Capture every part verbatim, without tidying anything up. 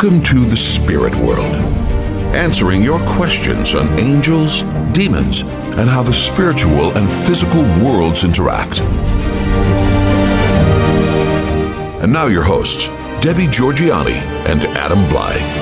Welcome to the spirit world, answering your questions on angels, demons, and how the spiritual and physical worlds interact. And now your hosts, Debbie Georgianni and Adam Blai.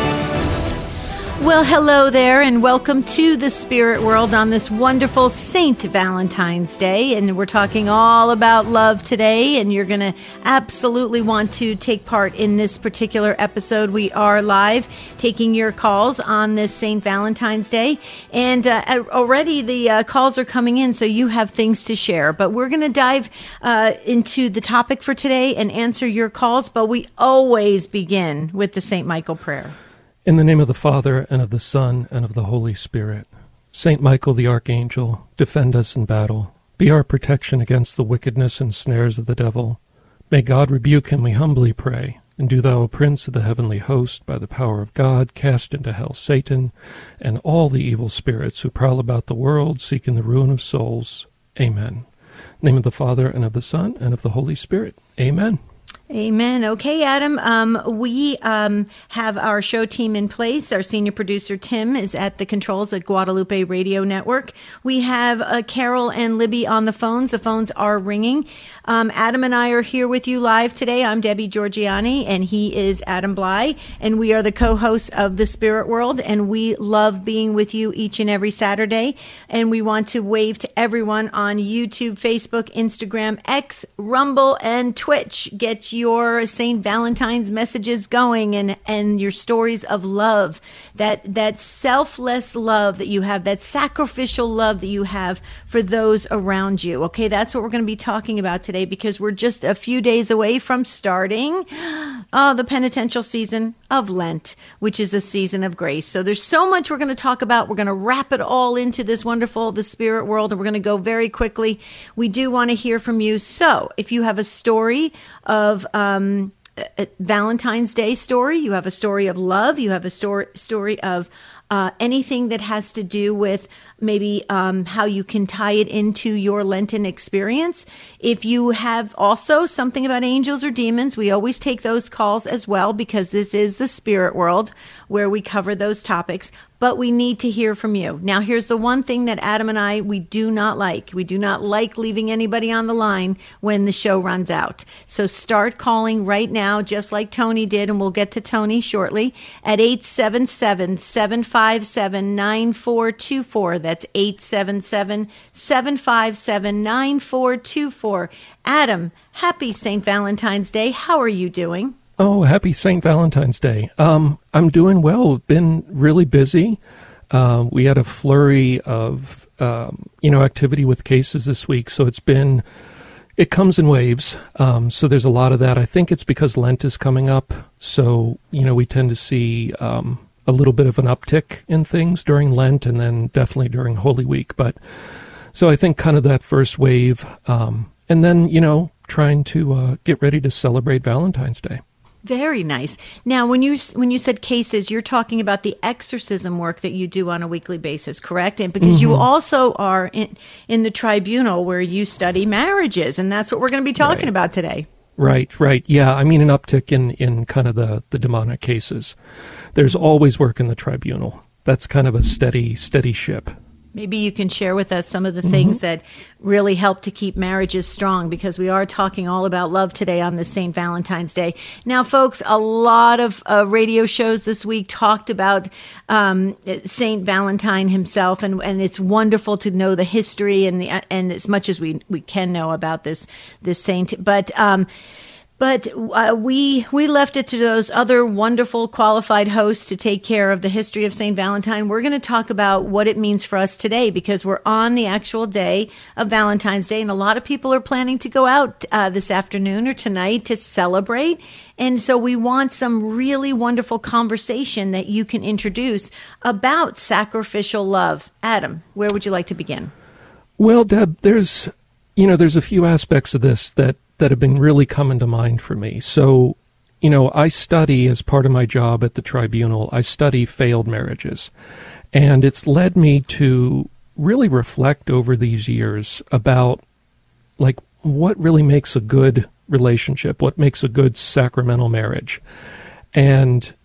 Well, hello there, and welcome to the spirit world on this wonderful Saint Valentine's Day. And we're talking all about love today, and you're going to absolutely want to take part in this particular episode. We are live taking your calls on this Saint Valentine's Day, and uh, already the uh, calls are coming in, so you have things to share. But we're going to dive uh, into the topic for today and answer your calls, but we always begin with the Saint Michael prayer. In the name of the Father, and of the Son, and of the Holy Spirit. Saint Michael the Archangel, defend us in battle. Be our protection against the wickedness and snares of the devil. May God rebuke him, we humbly pray. And do thou, O Prince of the heavenly host, by the power of God, cast into hell Satan, and all the evil spirits who prowl about the world, seeking the ruin of souls. Amen. In the name of the Father, and of the Son, and of the Holy Spirit. Amen. Amen. Okay, Adam, um, we um, have our show team in place. Our senior producer, Tim, is at the controls at Guadalupe Radio Network. We have uh, Carol and Libby on the phones. The phones are ringing. Um, Adam and I are here with you live today. I'm Debbie Georgianni, and he is Adam Blai, and we are the co-hosts of The Spirit World, and we love being with you each and every Saturday. And we want to wave to everyone on YouTube, Facebook, Instagram, X, Rumble, and Twitch. Get you your Saint Valentine's messages going, and, and your stories of love, that, that selfless love that you have, that sacrificial love that you have for those around you. Okay, that's what we're going to be talking about today, because we're just a few days away from starting oh, the penitential season of Lent, which is a season of grace. So there's so much we're going to talk about. We're going to wrap it all into this wonderful, the spirit world, and we're going to go very quickly. We do want to hear from you. So if you have a story of um, a Valentine's Day story, you have a story of love, you have a story story of uh, anything that has to do with maybe um, how you can tie it into your Lenten experience. If you have also something about angels or demons, we always take those calls as well, because this is the spirit world where we cover those topics. But we need to hear from you. Now, here's the one thing that Adam and I, we do not like. We do not like leaving anybody on the line when the show runs out. So start calling right now, just like Tony did, and we'll get to Tony shortly, at eight seven seven, seven five seven, nine four two four. That's eight seven seven, seven five seven, nine four two four. Adam, happy Saint Valentine's Day. How are you doing? Oh, happy Saint Valentine's Day. Um, I'm doing well. Been really busy. Uh, we had a flurry of, um, you know, activity with cases this week. So it's been, it comes in waves. Um, so there's a lot of that. I think it's because Lent is coming up. So, you know, we tend to see um, a little bit of an uptick in things during Lent, and then definitely during Holy Week. But so I think kind of that first wave. Um, and then, you know, trying to uh, get ready to celebrate Valentine's Day. Very nice. Now, when you when you said cases, you're talking about the exorcism work that you do on a weekly basis, correct? And because mm-hmm. you also are in, in the tribunal where you study marriages, and that's what we're going to be talking right. about today. Right, right. Yeah, I mean an uptick in, in kind of the, the demonic cases. There's always work in the tribunal. That's kind of a steady, steady ship. Maybe you can share with us some of the things mm-hmm. that really help to keep marriages strong, because we are talking all about love today on this Saint Valentine's Day. Now, folks, a lot of uh, radio shows this week talked about um, Saint Valentine himself, and, and it's wonderful to know the history and the and as much as we, we can know about this this saint. But um, But uh, we we left it to those other wonderful qualified hosts to take care of the history of Saint Valentine. We're going to talk about what it means for us today, because we're on the actual day of Valentine's Day, and a lot of people are planning to go out uh, this afternoon or tonight to celebrate. And so we want some really wonderful conversation that you can introduce about sacrificial love. Adam, where would you like to begin? Well, Deb, there's you know there's a few aspects of this that. that have been really coming to mind for me. So, you know, I study, as part of my job at the tribunal, I study failed marriages. And it's led me to really reflect over these years about, like, what really makes a good relationship, what makes a good sacramental marriage. And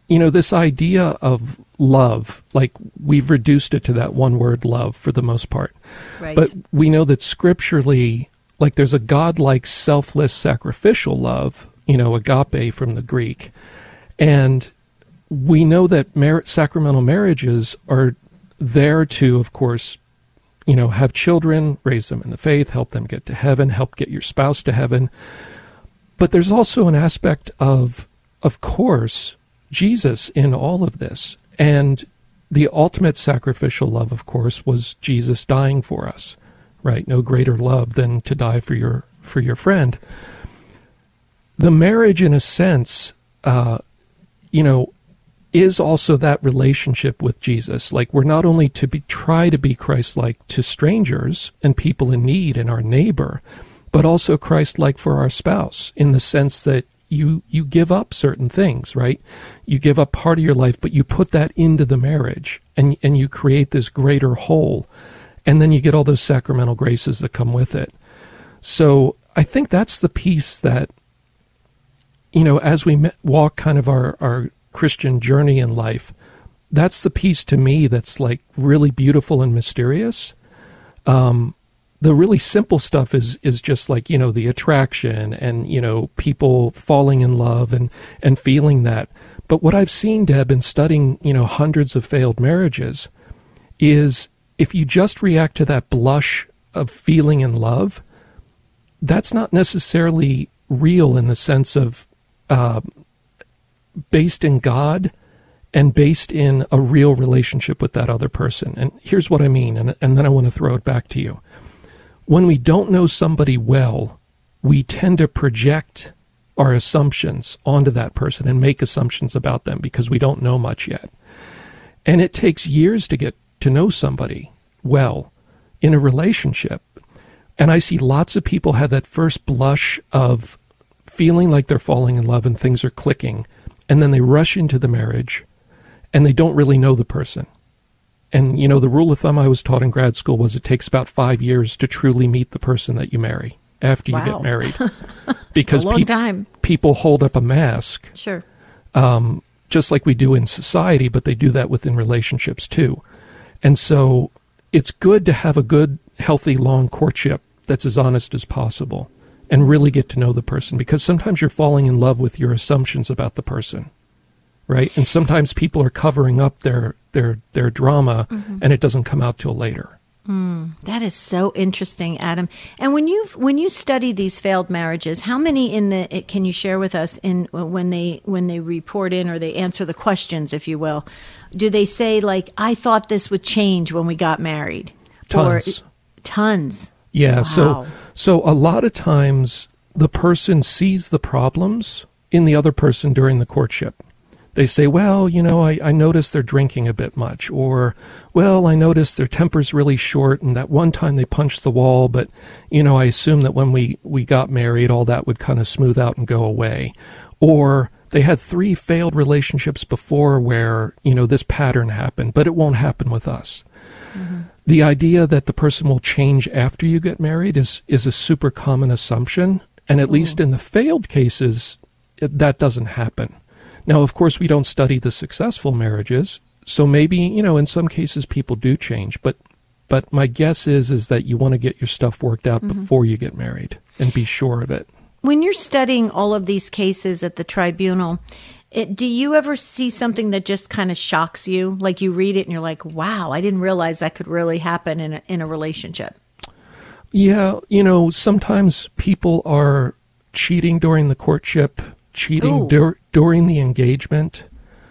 you know, this idea of love, like we've reduced it to that one word, love, for the most part. Right. But we know that scripturally, like there's a godlike, selfless, sacrificial love, you know, agape from the Greek. And we know that mar- sacramental marriages are there to, of course, you know, have children, raise them in the faith, help them get to heaven, help get your spouse to heaven. But there's also an aspect of, of course, Jesus in all of this. And the ultimate sacrificial love, of course, was Jesus dying for us, right? No greater love than to die for your for your friend. The marriage, in a sense, uh, you know, is also that relationship with Jesus. Like, we're not only to be try to be Christ-like to strangers and people in need and our neighbor, but also Christ-like for our spouse, in the sense that you you give up certain things, right? You give up part of your life, but you put that into the marriage, and and you create this greater whole, and then you get all those sacramental graces that come with it. So I think that's the piece that, you know, as we walk kind of our, our Christian journey in life, that's the piece to me that's like really beautiful and mysterious. Um, the really simple stuff is is just like, you know, the attraction and, you know, people falling in love and, and feeling that. But what I've seen, Deb, in studying, you know, hundreds of failed marriages is if you just react to that blush of feeling in love, that's not necessarily real in the sense of uh, based in God and based in a real relationship with that other person. And here's what I mean, and, and then I want to throw it back to you. When we don't know somebody well, we tend to project our assumptions onto that person and make assumptions about them because we don't know much yet. And it takes years to get to know somebody well in a relationship. And I see lots of people have that first blush of feeling like they're falling in love and things are clicking, and then they rush into the marriage and they don't really know the person. And, you know, the rule of thumb I was taught in grad school was it takes about five years to truly meet the person that you marry after you Wow. get married. Because a long peop- time. people hold up a mask, Sure. um, just like we do in society, but they do that within relationships too. And so it's good to have a good, healthy, long courtship that's as honest as possible and really get to know the person, because sometimes you're falling in love with your assumptions about the person, right? And sometimes people are covering up their their their drama, mm-hmm. and it doesn't come out till later. Mm, that is so interesting, Adam. And when you when you study these failed marriages, how many in the can you share with us in when they when they report in or they answer the questions, if you will? Do they say like, "I thought this would change when we got married"? Tons, or, tons. Yeah. Wow. So so a lot of times the person sees the problems in the other person during the courtship. They say, well, you know, I, I noticed they're drinking a bit much, or, well, I noticed their temper's really short, and that one time they punched the wall, but, you know, I assume that when we, we got married, all that would kind of smooth out and go away. Or they had three failed relationships before where, you know, this pattern happened, but it won't happen with us. Mm-hmm. The idea that the person will change after you get married is, is a super common assumption, and at Ooh. least in the failed cases, it, that doesn't happen. Now, of course, we don't study the successful marriages, so maybe, you know, in some cases people do change, but but my guess is is that you want to get your stuff worked out mm-hmm. before you get married and be sure of it. When you're studying all of these cases at the tribunal, it, do you ever see something that just kind of shocks you? Like you read it and you're like, wow, I didn't realize that could really happen in a, in a relationship. Yeah, you know, sometimes people are cheating during the courtship, cheating dur- during the engagement.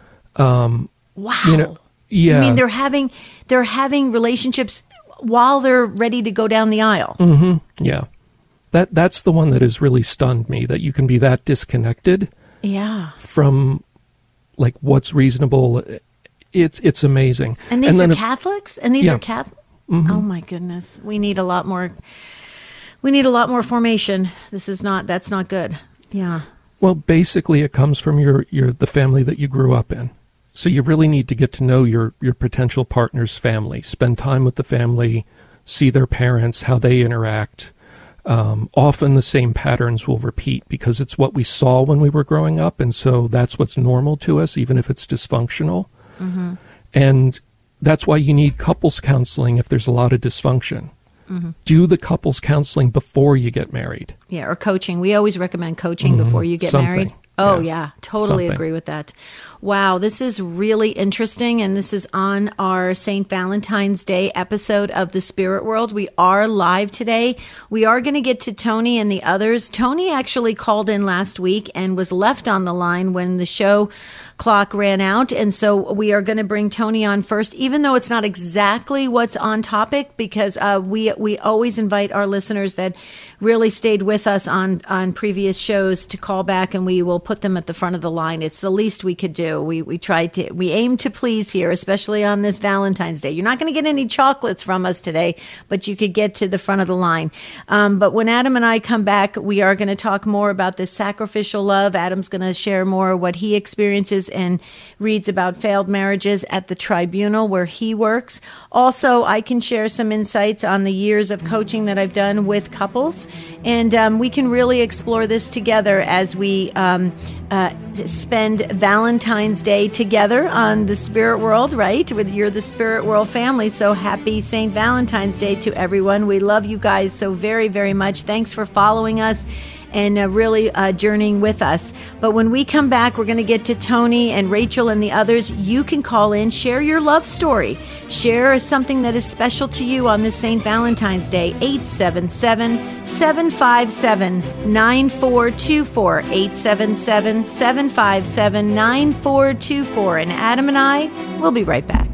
Um, wow. You know, yeah. I mean, they're having they're having relationships while they're ready to go down the aisle. Mm-hmm. Yeah. That that's the one that has really stunned me, that you can be that disconnected. Yeah. From like what's reasonable. It's it's amazing. And these and are if, Catholics? And these yeah. are Catholics? Mm-hmm. Oh my goodness. We need a lot more we need a lot more formation. This is not that's not good. Yeah. Well, basically it comes from your, your the family that you grew up in. So you really need to get to know your, your potential partner's family, spend time with the family, see their parents, how they interact. Um, often the same patterns will repeat because it's what we saw when we were growing up, and so that's what's normal to us, even if it's dysfunctional. Mm-hmm. And that's why you need couples counseling if there's a lot of dysfunction. Mm-hmm. Do the couples counseling before you get married. Yeah, or coaching. We always recommend coaching mm-hmm. before you get Something. married. Oh, yeah, yeah totally Something. agree with that. Wow, this is really interesting, and this is on our Saint Valentine's Day episode of The Spirit World. We are live today. We are going to get to Tony and the others. Tony actually called in last week and was left on the line when the show clock ran out, and so we are going to bring Tony on first, even though it's not exactly what's on topic, because uh, we we always invite our listeners that really stayed with us on, on previous shows to call back, and we will put them at the front of the line. It's the least we could do. We we try to we aim to please here, especially on this Valentine's Day. You're not going to get any chocolates from us today, but you could get to the front of the line. Um, but when Adam and I come back, we are going to talk more about this sacrificial love. Adam's going to share more what he experiences and reads about failed marriages at the tribunal where he works. Also, I can share some insights on the years of coaching that I've done with couples, and um, we can really explore this together as we um, uh, spend Valentine's Day together on the Spirit World, right? With you're the Spirit World family, so happy Saint Valentine's Day to everyone. We love you guys so very, very much. Thanks for following us and uh, really uh, journeying with us. But when we come back, we're going to get to Tony and Rachel and the others. You can call in, share your love story, share something that is special to you on this Saint Valentine's Day. eight seven seven, seven five seven, nine four two four, eight seven seven, seven five seven, nine four two four. And Adam and I will be right back.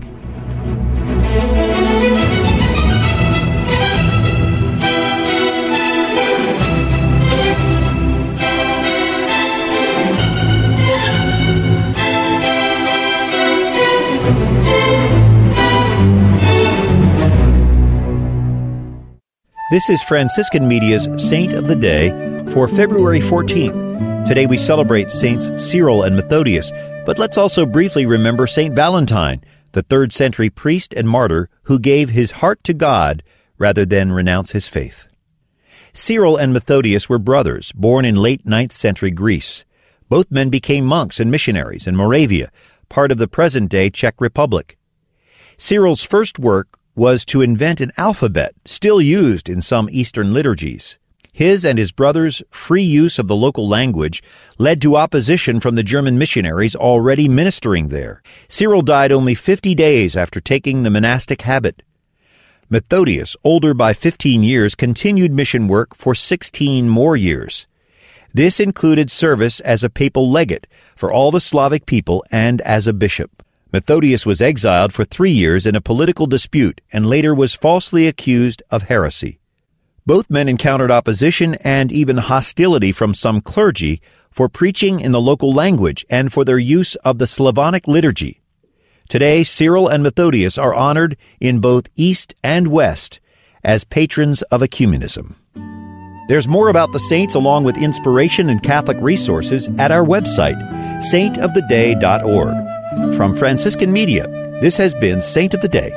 This is Franciscan Media's Saint of the Day for February fourteenth. Today we celebrate Saints Cyril and Methodius, but let's also briefly remember Saint Valentine, the third century priest and martyr who gave his heart to God rather than renounce his faith. Cyril and Methodius were brothers, born in late ninth century Greece. Both men became monks and missionaries in Moravia, part of the present-day Czech Republic. Cyril's first work was to invent an alphabet still used in some Eastern liturgies. His and his brothers' free use of the local language led to opposition from the German missionaries already ministering there. Cyril died only fifty days after taking the monastic habit. Methodius, older by fifteen years, continued mission work for sixteen more years. This included service as a papal legate for all the Slavic people and as a bishop. Methodius was exiled for three years in a political dispute and later was falsely accused of heresy. Both men encountered opposition and even hostility from some clergy for preaching in the local language and for their use of the Slavonic liturgy. Today, Cyril and Methodius are honored in both East and West as patrons of ecumenism. There's more about the saints along with inspiration and Catholic resources at our website, saint of the day dot org. From Franciscan Media, this has been Saint of the Day.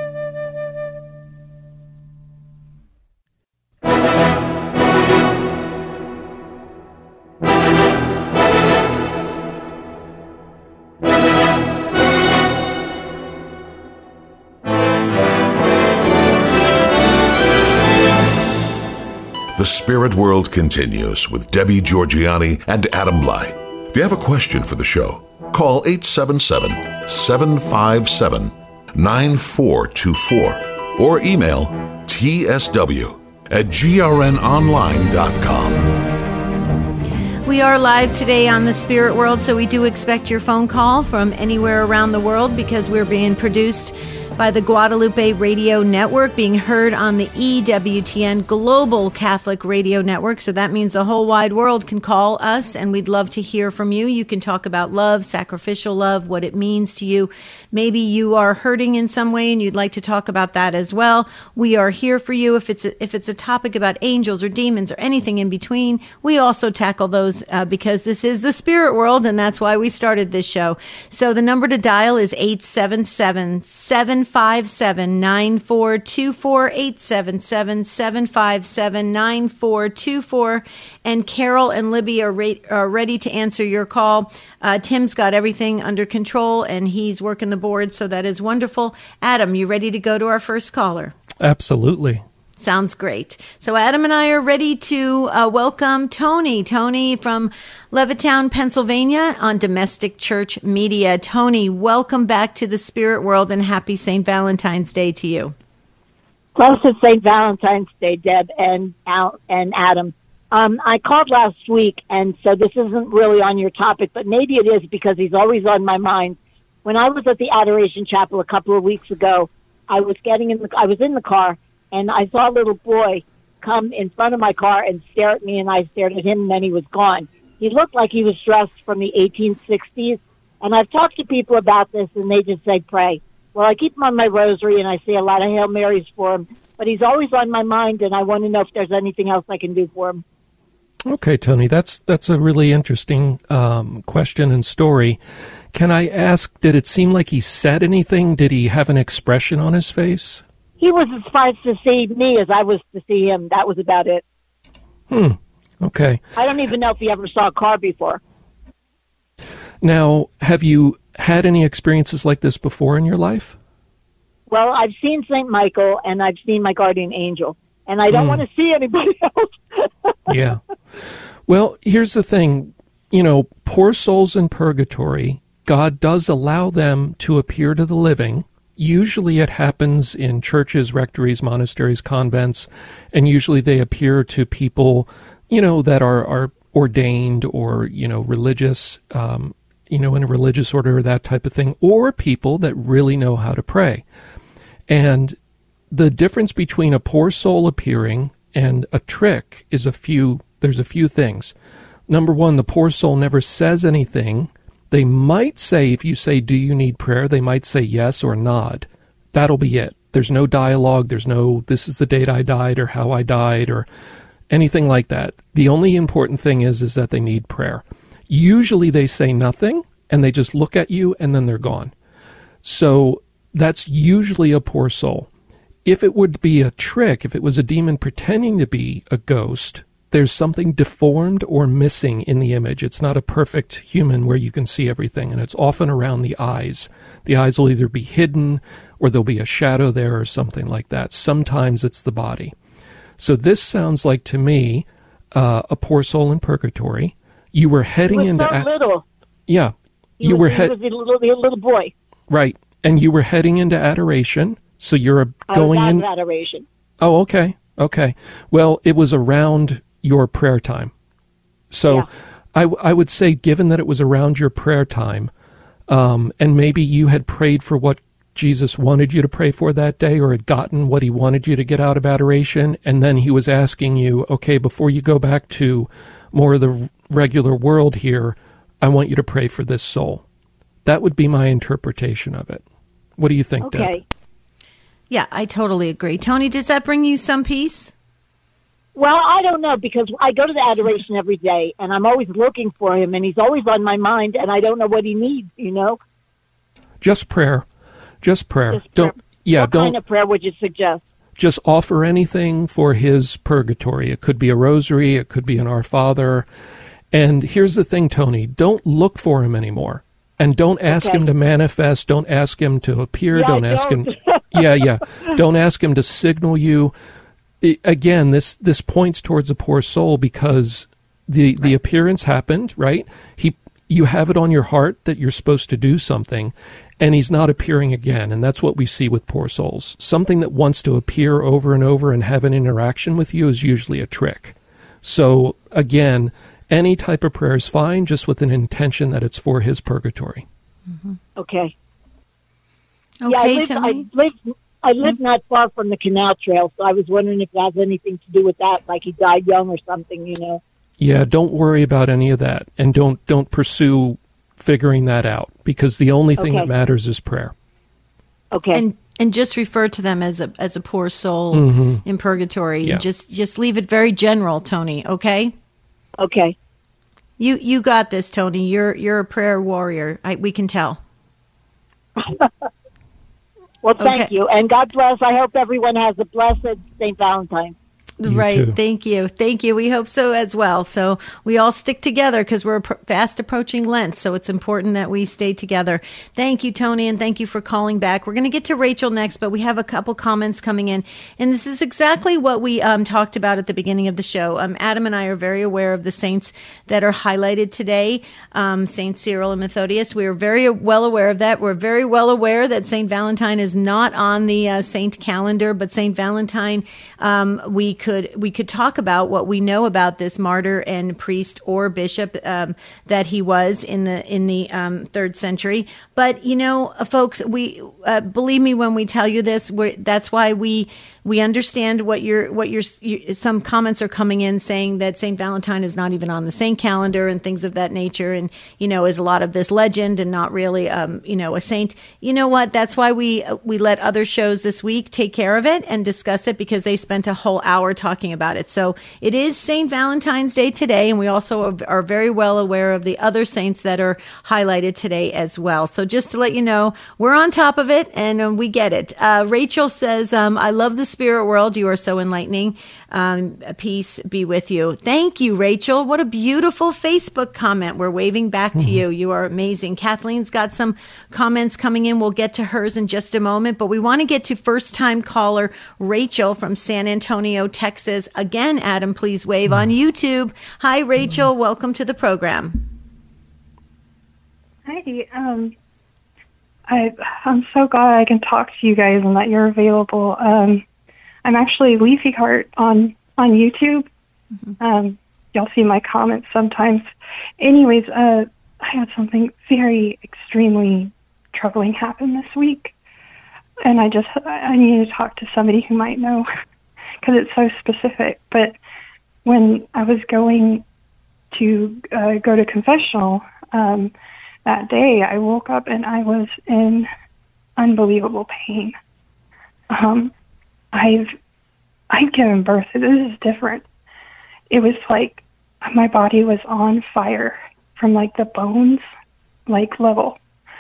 The Spirit World continues with Debbie Georgiani and Adam Blai. If you have a question for the show, call eight seven seven, seven five seven, nine four two four or email t s w at g r n online dot com. We are live today on the Spirit World, so we do expect your phone call from anywhere around the world because we're being produced by the Guadalupe Radio Network, being heard on the E W T N Global Catholic Radio Network. So that means the whole wide world can call us, and we'd love to hear from you. You can talk about love, sacrificial love, what it means to you. Maybe you are hurting in some way and you'd like to talk about that as well. We are here for you. If it's a, if it's a topic about angels or demons or anything in between, we also tackle those uh, because this is the Spirit World, and that's why we started this show. So the number to dial is eight seven seven, seven seven five seven, nine four two four, eight seven seven, seven five seven, nine four two four. And Carol and Libby are, re- are ready to answer your call. Uh, Tim's got everything under control, and he's working the board, so that is wonderful. Adam, you ready to go to our first caller? Absolutely. Sounds great. So Adam and I are ready to uh, welcome Tony. Tony from Levittown, Pennsylvania on Domestic Church Media. Tony, welcome back to the spirit world and happy Saint Valentine's Day to you. Blessed Saint Valentine's Day, Deb and Al and Adam. Um, I called last week, and so this isn't really on your topic, but maybe it is because he's always on my mind. When I was at the Adoration Chapel a couple of weeks ago, I was getting in the I was in the car. And I saw a little boy come in front of my car and stare at me, and I stared at him, and then he was gone. He looked like he was dressed from the eighteen sixties, and I've talked to people about this, and they just say, pray. Well, I keep him on my rosary, and I say a lot of Hail Marys for him, but he's always on my mind, and I want to know if there's anything else I can do for him. Okay, Tony, that's that's a really interesting um, question and story. Can I ask, did it seem like he said anything? Did he have an expression on his face? He was as surprised to see me as I was to see him. That was about it. Hmm. Okay. I don't even know if he ever saw a car before. Now, have you had any experiences like this before in your life? Well, I've seen Saint Michael, and I've seen my guardian angel, and I don't mm. want to see anybody else. Yeah. Well, here's the thing. You know, poor souls in purgatory, God does allow them to appear to the living. Usually it happens in churches, rectories, monasteries, convents, and usually they appear to people, you know, that are, are ordained or, you know, religious, um, you know, in a religious order or that type of thing, or people that really know how to pray. And the difference between a poor soul appearing and a trick is a few, there's a few things. Number one, the poor soul never says anything. They might say, if you say, do you need prayer? They might say yes or nod. That'll be it. There's no dialogue. There's no, this is the date I died or how I died or anything like that. The only important thing is, is that they need prayer. Usually they say nothing and they just look at you and then they're gone. So that's usually a poor soul. If it would be a trick, if it was a demon pretending to be a ghost, there's something deformed or missing in the image. It's not a perfect human where you can see everything, and it's often around the eyes. The eyes will either be hidden or there'll be a shadow there or something like that. Sometimes it's the body. So this sounds like, to me, uh, a poor soul in purgatory. You were heading he was into... so a- little. Yeah. He you was, were he he- was a little, a little boy. Right. And you were heading into adoration, so you're a, going I was in... adoration. Oh, okay. Okay. Well, it was around your prayer time. So yeah. I, I would say, given that it was around your prayer time, um, and maybe you had prayed for what Jesus wanted you to pray for that day, or had gotten what he wanted you to get out of adoration, and then he was asking you, okay, before you go back to more of the regular world here, I want you to pray for this soul. That would be my interpretation of it. What do you think, Deb? Okay. Yeah, I totally agree. Tony, does that bring you some peace? Well, I don't know, because I go to the adoration every day, and I'm always looking for him, and he's always on my mind, and I don't know what he needs, you know? Just prayer. Just prayer. Just prayer. Don't. Yeah. What don't. kind of prayer would you suggest? Just offer anything for his purgatory. It could be a rosary. It could be an Our Father. And here's the thing, Tony. Don't look for him anymore. And don't ask okay. him to manifest. Don't ask him to appear. Yeah, don't I ask don't. him. Yeah, yeah. Don't ask him to signal you. I, again, this this points towards a poor soul, because the right. the appearance happened, right? He, you have it on your heart that you're supposed to do something, and he's not appearing again. And that's what we see with poor souls. Something that wants to appear over and over and have an interaction with you is usually a trick. So again, any type of prayer is fine, just with an intention that it's for his purgatory. Mm-hmm. Okay. Okay, yeah, I live, Tony. I live, I live not far from the canal trail, so I was wondering if it has anything to do with that, like he died young or something, you know. Yeah, don't worry about any of that, and don't don't pursue figuring that out, because the only thing okay. that matters is prayer. Okay. And and just refer to them as a as a poor soul mm-hmm. in purgatory. Yeah. And just just leave it very general, Tony, okay? Okay. You you got this, Tony. You're you're a prayer warrior. I, we can tell. Well, thank Okay. you, and God bless. I hope everyone has a blessed Saint Valentine's. You Right. too. Thank you. Thank you. We hope so as well. So we all stick together because we're pr- fast approaching Lent. So it's important that we stay together. Thank you, Tony. And thank you for calling back. We're going to get to Rachel next, but we have a couple comments coming in. And this is exactly what we um, talked about at the beginning of the show. Um, Adam and I are very aware of the saints that are highlighted today. Um, Saint Cyril and Methodius. We are very well aware of that. We're very well aware that Saint Valentine is not on the uh, saint calendar, but Saint Valentine, um, we could we could talk about what we know about this martyr and priest or bishop um, that he was in the in the um, third century. But you know, uh, folks, we uh, believe me when we tell you this. We're, that's why we we understand what your what your some comments are coming in saying that Saint Valentine is not even on the saint calendar and things of that nature, and you know, is a lot of this legend and not really um, you know a saint. You know what? That's why we we let other shows this week take care of it and discuss it because they spent a whole hour talking about it. So it is Saint Valentine's Day today, and we also are, are very well aware of the other saints that are highlighted today as well. So just to let you know, we're on top of it and uh, we get it. Uh, Rachel says, um, I love the spirit world. You are so enlightening. Um, peace be with you. Thank you, Rachel. What a beautiful Facebook comment. We're waving back to you. You are amazing. Kathleen's got some comments coming in. We'll get to hers in just a moment, but we want to get to first time caller Rachel from San Antonio, Texas. Again, Adam, please wave on YouTube. Hi, Rachel. Welcome to the program. Hi. Um, I, I'm so glad I can talk to you guys and that you're available. Um, I'm actually Leafy Heart on, on YouTube. Mm-hmm. Um, y'all see my comments sometimes. Anyways, uh, I had something very extremely troubling happen this week. And I just, I need to talk to somebody who might know because it's so specific. But when I was going to uh, go to confessional um, that day, I woke up and I was in unbelievable pain. Um, I've I've given birth. This is different. It was like my body was on fire from like the bones, like level.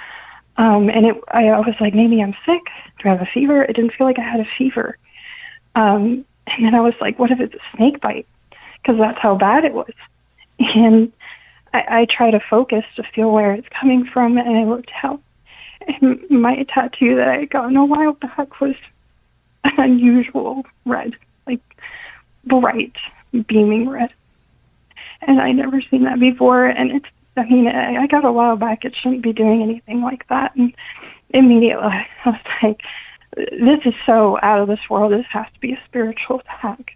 Um, and it, I, I was like, maybe I'm sick. Do I have a fever? It didn't feel like I had a fever. Um, and then I was like, what if it's a snake bite? Because that's how bad it was. And I, I try to focus to feel where it's coming from, and I looked out. And my tattoo that I had gotten a while back was an unusual red, like bright, beaming red. And I'd never seen that before. And it's, I mean, I, I got a while back. It shouldn't be doing anything like that. And immediately I was like, this is so out of this world. This has to be a spiritual attack.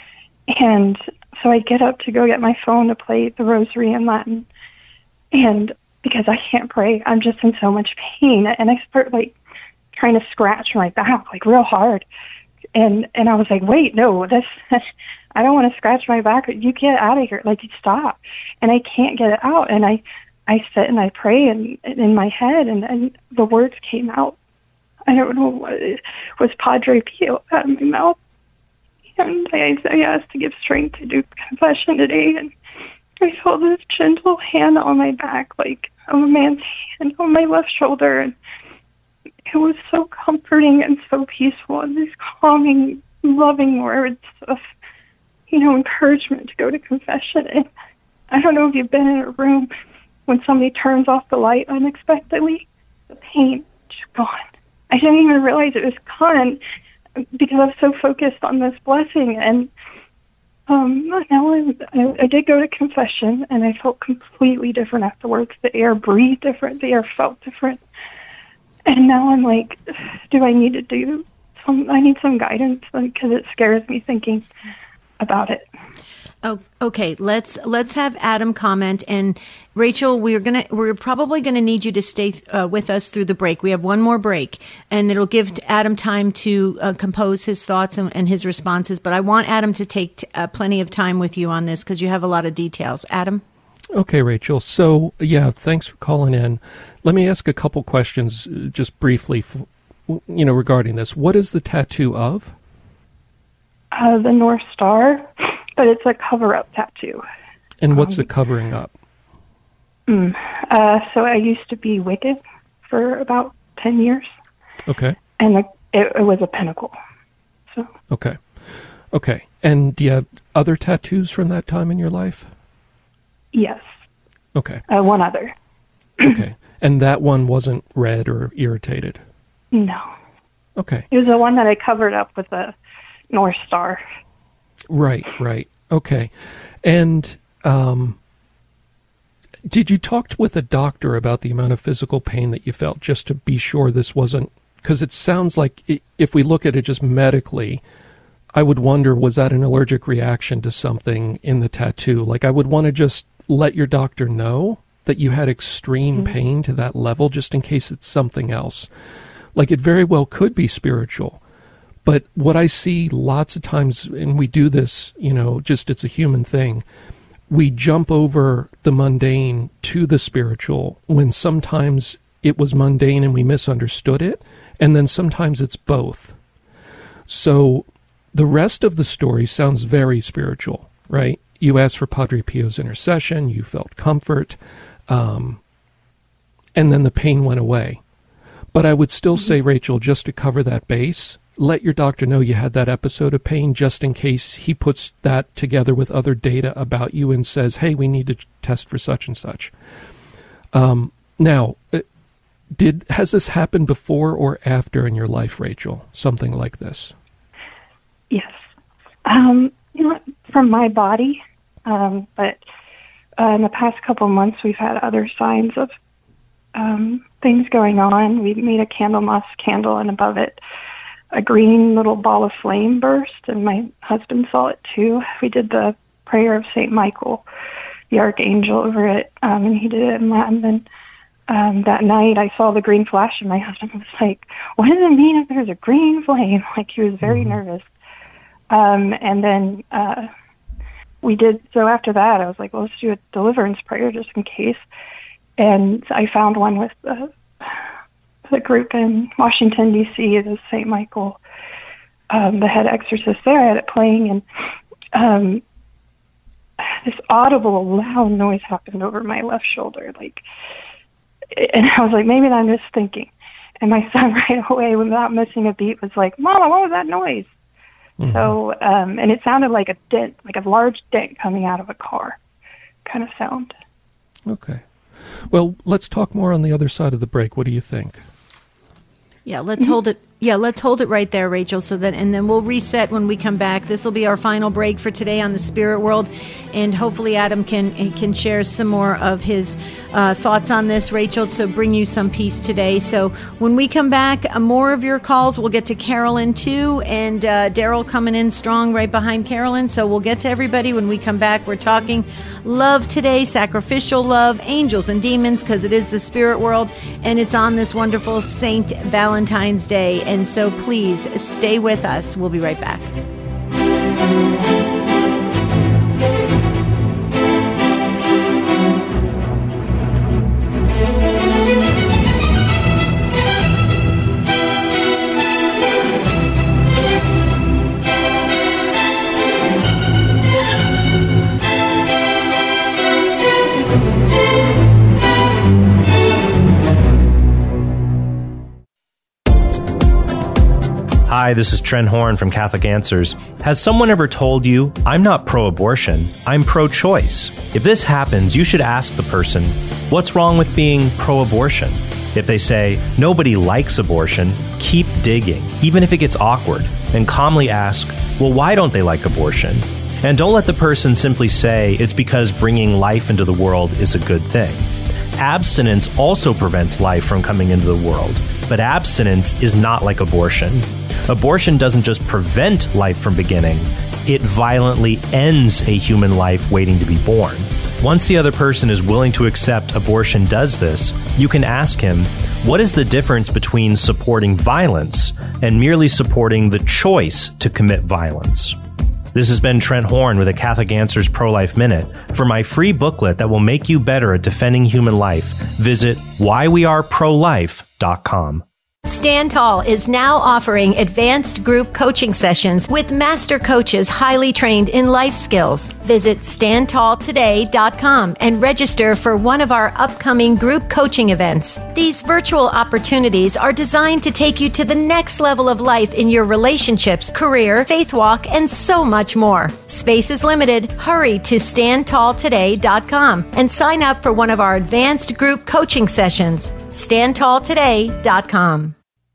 And so I get up to go get my phone to play the rosary in Latin. And because I can't pray, I'm just in so much pain. And I start like trying to scratch my back like real hard. And and I was like, wait, no, this, I don't want to scratch my back. You get out of here. Like, stop. And I can't get it out. And I, I sit and I pray and, and in my head, and, and the words came out. I don't know what it was, Padre Pio out of my mouth. And I, I asked to give strength to do confession today, and I felt this gentle hand on my back, like of a man's hand on my left shoulder, and it was so comforting and so peaceful, and these calming, loving words of, you know, encouragement to go to confession. And I don't know if you've been in a room when somebody turns off the light unexpectedly, the pain just gone. I didn't even realize it was gone because I was so focused on this blessing. And um, now I, I, I did go to confession, and I felt completely different afterwards. The air breathed different. The air felt different. And now I'm like, do I need to do some, I need some guidance because it scares me thinking about it. Oh, okay. Let's let's have Adam comment, and Rachel, we're gonna we're probably gonna need you to stay uh, with us through the break. We have one more break, and it'll give Adam time to uh, compose his thoughts and, and his responses. But I want Adam to take t- uh, plenty of time with you on this because you have a lot of details. Adam. Okay, Rachel. So, yeah, thanks for calling in. Let me ask a couple questions just briefly, you know, regarding this. What is the tattoo of? Uh, the North Star, but it's a cover-up tattoo. And what's um, it covering up? Mm, uh, so I used to be Wicked for about ten years. Okay. and the, it, it was a pentacle. So okay, okay. And do you have other tattoos from that time in your life? Yes. Okay. Uh, one other. Okay. And that one wasn't red or irritated? No. Okay. It was the one that I covered up with a North Star. Right, right. Okay. And um, did you talk with a doctor about the amount of physical pain that you felt, just to be sure this wasn't, because it sounds like if we look at it just medically, I would wonder, was that an allergic reaction to something in the tattoo? Like, I would want to just let your doctor know that you had extreme mm-hmm. pain to that level, just in case it's something else. Like, it very well could be spiritual. But what I see lots of times, and we do this, you know, just it's a human thing, we jump over the mundane to the spiritual when sometimes it was mundane and we misunderstood it, and then sometimes it's both. So the rest of the story sounds very spiritual, right? You asked for Padre Pio's intercession, you felt comfort, um, and then the pain went away. But I would still say, Rachel, just to cover that base, let your doctor know you had that episode of pain, just in case he puts that together with other data about you and says, hey, we need to test for such and such. Um, now, did has this happened before or after in your life, Rachel, something like this? Yes. Um, not from my body, um, but uh, in the past couple of months, we've had other signs of um, things going on. We made a Candlemas candle, and above it, a green little ball of flame burst, and my husband saw it too. We did the prayer of Saint Michael, the archangel, over it, um, and he did it in Latin. And um, that night, I saw the green flash, and my husband was like, what does it mean if there's a green flame? Like, he was very mm-hmm. nervous. Um, and then uh, we did, so after that, I was like, well, let's do a deliverance prayer just in case. And I found one with uh, the group in Washington, D C, the Saint Michael, um, the head exorcist there. I had it playing, and um, this audible, loud noise happened over my left shoulder. Like, and I was like, maybe I'm just thinking. And my son right away, without missing a beat, was like, Mama, what was that noise? Mm-hmm. So, um, and it sounded like a dent, like a large dent coming out of a car kind of sound. Okay. Well, let's talk more on the other side of the break. What do you think? Yeah, let's hold it. Yeah, let's hold it right there, Rachel, so that, and then we'll reset when we come back. This will be our final break for today on the Spirit World, and hopefully Adam can can share some more of his uh, thoughts on this, Rachel, so bring you some peace today. So when we come back, uh, more of your calls. We'll get to Carolyn, too, and uh, Daryl coming in strong right behind Carolyn, so we'll get to everybody when we come back. We're talking love today, sacrificial love, angels and demons, because it is the Spirit World, and it's on this wonderful Saint Valentine's Day. And so please stay with us. We'll be right back. Hi, this is Trent Horn from Catholic Answers. Has someone ever told you, I'm not pro-abortion, I'm pro-choice? If this happens, you should ask the person, what's wrong with being pro-abortion? If they say, nobody likes abortion, keep digging, even if it gets awkward, and calmly ask, well, why don't they like abortion? And don't let the person simply say it's because bringing life into the world is a good thing. Abstinence also prevents life from coming into the world, but abstinence is not like abortion. Abortion doesn't just prevent life from beginning, it violently ends a human life waiting to be born. Once the other person is willing to accept abortion does this, you can ask him, what is the difference between supporting violence and merely supporting the choice to commit violence? This has been Trent Horn with a Catholic Answers Pro-Life Minute. For my free booklet that will make you better at defending human life, visit why we are pro life dot com. Stand Tall is now offering advanced group coaching sessions with master coaches highly trained in life skills. Visit stand tall today dot com and register for one of our upcoming group coaching events. These virtual opportunities are designed to take you to the next level of life in your relationships, career, faith walk, and so much more. Space is limited. Hurry to stand tall today dot com and sign up for one of our advanced group coaching sessions. stand tall today dot com.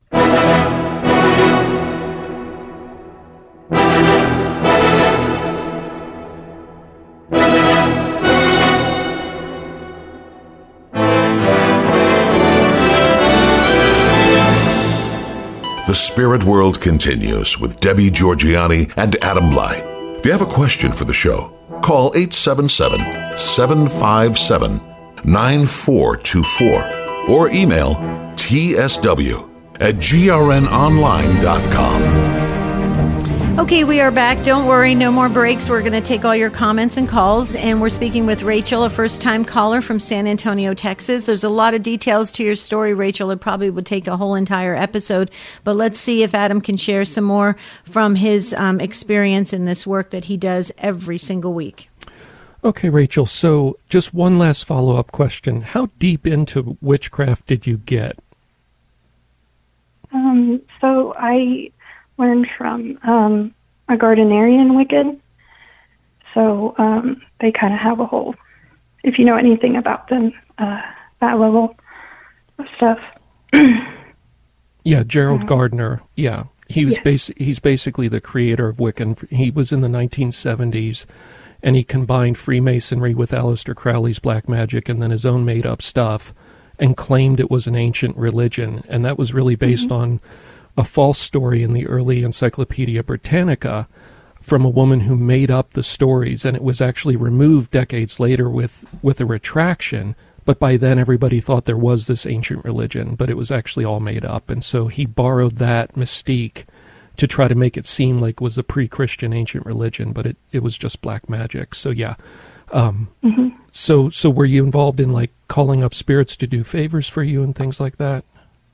The Spirit World continues with Debbie Georgianni and Adam Blai. If you have a question for the show, call eight seven seven, seven five seven, nine four two four or email t s w at g r n online dot com. Okay, we are back. Don't worry, no more breaks. We're going to take all your comments and calls, and we're speaking with Rachel, a first-time caller from San Antonio, Texas. There's a lot of details to your story, Rachel. It probably would take a whole entire episode, but let's see if Adam can share some more from his um, experience in this work that he does every single week. Okay, Rachel, so just one last follow-up question. How deep into witchcraft did you get? Um, so I learned from um, a Gardnerian Wiccan. So um, they kind of have a whole, if you know anything about them, uh, that level of stuff. Yeah, Gerald um, Gardner. Yeah, he was yeah. basi- He's basically the creator of Wiccan. He was in the nineteen seventies, and he combined Freemasonry with Aleister Crowley's black magic and then his own made-up stuff, and claimed it was an ancient religion. And that was really based mm-hmm. on a false story in the early Encyclopedia Britannica from a woman who made up the stories, and it was actually removed decades later with, with a retraction. But by then everybody thought there was this ancient religion, but it was actually all made up. And so he borrowed that mystique to try to make it seem like it was a pre-Christian ancient religion, but it, it was just black magic. So yeah. Um, mm-hmm. So so were you involved in like calling up spirits to do favors for you and things like that?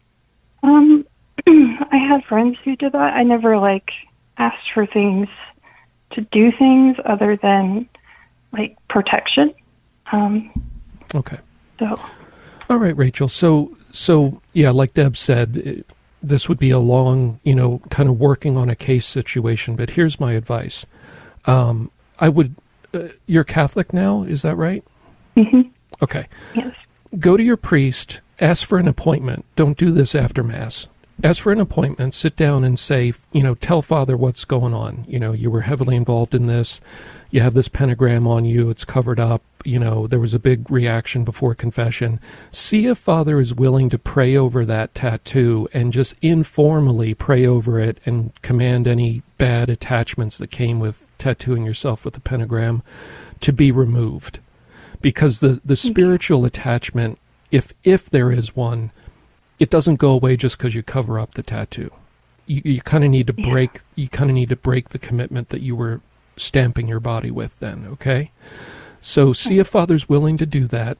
Um, I had friends who did that. I never like asked for things to do things other than like protection. Um, okay. So. All right, Rachel. So so yeah, like Deb said, it, this would be a long, you know, kind of working on a case situation. But here's my advice. Um, I would. Uh, you're Catholic now, is that right? Mm-hmm. Okay. Yes. Go to your priest, ask for an appointment. Don't do this after Mass. Ask for an appointment, sit down and say, you know, tell Father what's going on. You know, you were heavily involved in this. You have this pentagram on you. It's covered up. You know, there was a big reaction before confession. See if Father is willing to pray over that tattoo and just informally pray over it and command any bad attachments that came with tattooing yourself with the pentagram to be removed. Because the, the spiritual attachment, if if there is one, it doesn't go away just because you cover up the tattoo. You you kind of need to break. Yeah. You kind of need to break the commitment that you were stamping your body with. Then, okay. So see if Father's willing to do that,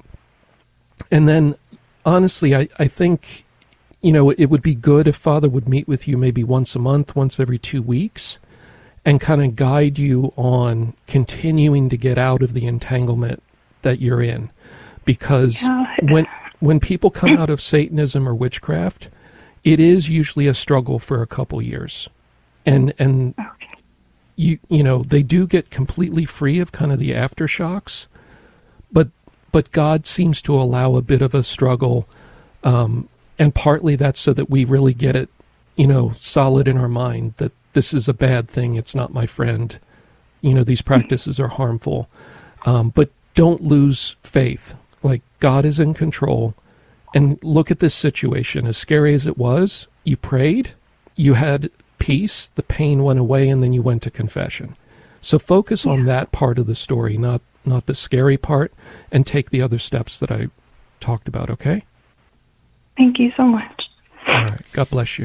and then honestly, I I think, you know, it would be good if Father would meet with you maybe once a month, once every two weeks, and kind of guide you on continuing to get out of the entanglement that you're in, because yeah. when. When people come out of Satanism or witchcraft, it is usually a struggle for a couple years. And and okay. you you know, they do get completely free of kind of the aftershocks, but but God seems to allow a bit of a struggle, um, and partly that's so that we really get it, you know, solid in our mind that this is a bad thing, it's not my friend, you know, these practices are harmful. Um, but don't lose faith. Like, God is in control, and look at this situation. As scary as it was, you prayed, you had peace, the pain went away, and then you went to confession. So focus on that part of the story, not not the scary part, and take the other steps that I talked about, okay? Thank you so much. All right. God bless you.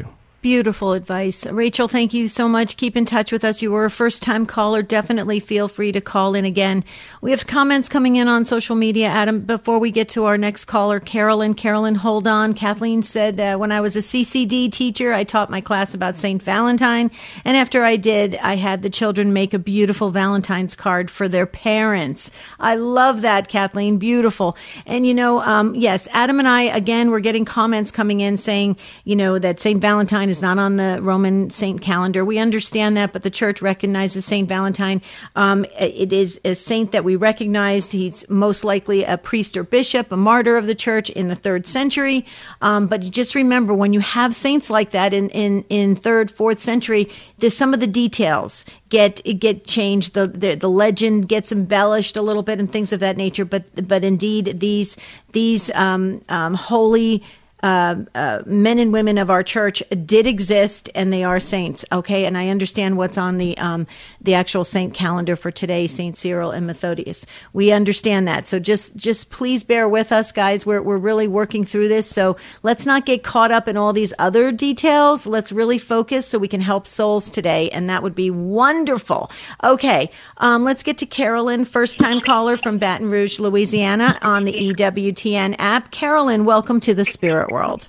Beautiful advice. Rachel, thank you so much. Keep in touch with us. You were a first-time caller. Definitely feel free to call in again. We have comments coming in on social media, Adam. Before we get to our next caller, Carolyn. Carolyn, hold on. Kathleen said, uh, when I was a C C D teacher, I taught my class about Saint Valentine. And after I did, I had the children make a beautiful Valentine's card for their parents. I love that, Kathleen. Beautiful. And, you know, um, yes, Adam and I, again, we're getting comments coming in saying, you know, that Saint Valentine is not on the Roman saint calendar. We understand that, but the church recognizes Saint Valentine. Um, it is a saint that we recognized. He's most likely a priest or bishop, a martyr of the church in the third century. Um, but just remember, when you have saints like that in, in, in third, fourth century, there's some of the details get get changed. The, the the legend gets embellished a little bit and things of that nature. But but indeed, these these um, um, holy Uh, uh, men and women of our church did exist, and they are saints. Okay, and I understand what's on the um, the actual saint calendar for today, Saint Cyril and Methodius. We understand that, so just just please bear with us, guys. We're we're really working through this, so let's not get caught up in all these other details. Let's really focus so we can help souls today, and that would be wonderful. Okay, um, let's get to Carolyn, first time caller from Baton Rouge, Louisiana, on the E W T N app. Carolyn, welcome to the Spirit World.